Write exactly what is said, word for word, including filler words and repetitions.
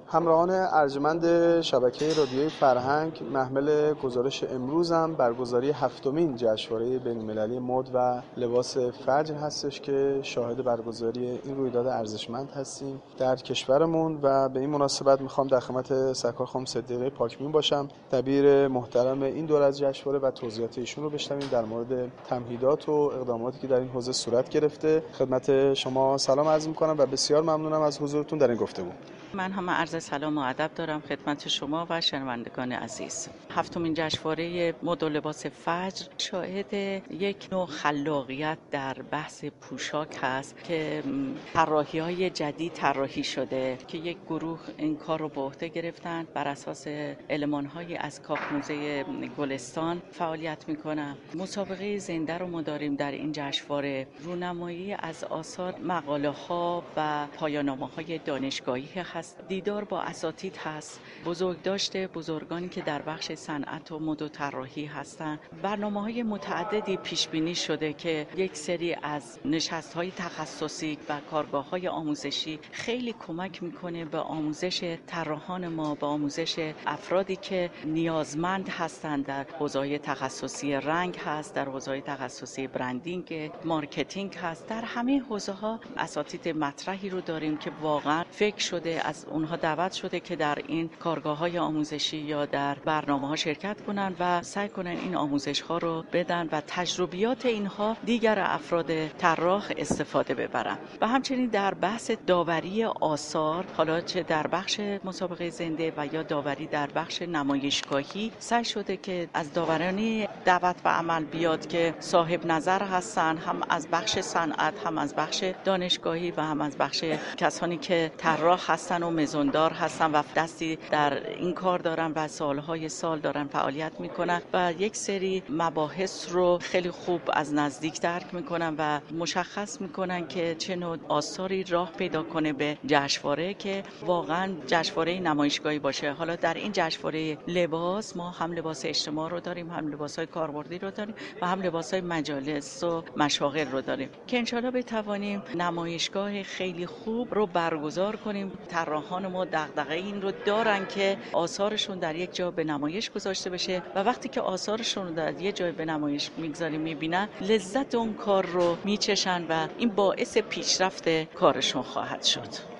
همراهان ارجمند شبکه رادیوی فرهنگ، محمل گزارش امروزم برگزاری هفتمین جشنواره بین‌المللی مد و لباس فجر هستش که شاهد برگزاری این رویداد ارزشمند هستیم در کشورمون و به این مناسبت میخوام در خدمت سرکار خانم صدیقه پاکبین باشم، دبیر محترم این دوره از جشنواره، و توضیحات ایشون رو بشنویم در مورد تمهیدات و اقداماتی که در این حوزه صورت گرفته. خدمت شما سلام عرض میکنم و بسیار ممنونم از حضورتون در این گفتگو. من هم عرض سلام و ادب دارم خدمت شما و شنوندگان عزیز. هفتمین جشنواره مد و لباس فجر شاهد یک نوع خلاقیت در بحث پوشاک هست که طراحی‌های جدید طراحی شده که یک گروه این کار رو به عهده گرفتن، بر اساس المان‌های از کاخ موزه گلستان فعالیت می‌کنن. مسابقه زنده رو ما داریم در این جشنواره، رونمایی از آثار، مقاله‌ها و پایان‌نامه‌های دانشگاهی هست. دیدار با اساتید هست، بزرگداشت بزرگانی که در بخش صنعت و مد و طراحی هستند. برنامه‌های متعددی پیش بینی شده که یک سری از نشست‌های تخصصی و کارگاه‌های آموزشی خیلی کمک می‌کنه به آموزش طراحان ما، به آموزش افرادی که نیازمند هستند. در حوزه‌های تخصصی رنگ هست، در حوزه‌های تخصصی برندینگ، مارکتینگ هست. در همه حوزه‌ها اساتید مطرحی رو داریم که واقعا فکر شده، از اونها دعوت شده که در این کارگاه‌های آموزشی یا در برنامه‌ها شرکت کنن و سعی کنن این آموزش‌ها رو بدن و تجربیات اینها دیگر افراد طراح استفاده ببرن. و همچنین در بحث داوری آثار، حالا چه در بخش مسابقه زنده و یا داوری در بخش نمایشگاهی، سعی شده که از داورانی دعوت و عمل بیاد که صاحب نظر هستن، هم از بخش صنعت، هم از بخش دانشگاهی و هم از بخش کسانی که طراح هستن و مزوندار هستن و دستی در این کار دارن و سالهای سال دارن فعالیت میکنن و یک سری مباحث رو خیلی خوب از نزدیک درک میکنن و مشخص میکنن که چه نوع آثاری راه پیدا کنه به جشنواره که واقعا جشنواره نمایشگاهی باشه. حالا در این جشنواره لباس ما هم لباس اجتماع رو داریم، هم لباس‌های کاربردی رو داریم و هم لباس‌های مجالس و مشاغل رو داریم که انشالله بتوانیم نمایشگاه خیلی خوب رو برگزار کنیم. طراحان ما دغدغه این رو دارن که آثارشون در یک جا به نمایش گذاشته بشه و وقتی که آثارشون رو در یک جای به نمایش میگذاریم میبینن، لذت اون کار رو میچشن و این باعث پیشرفت کارشون خواهد شد.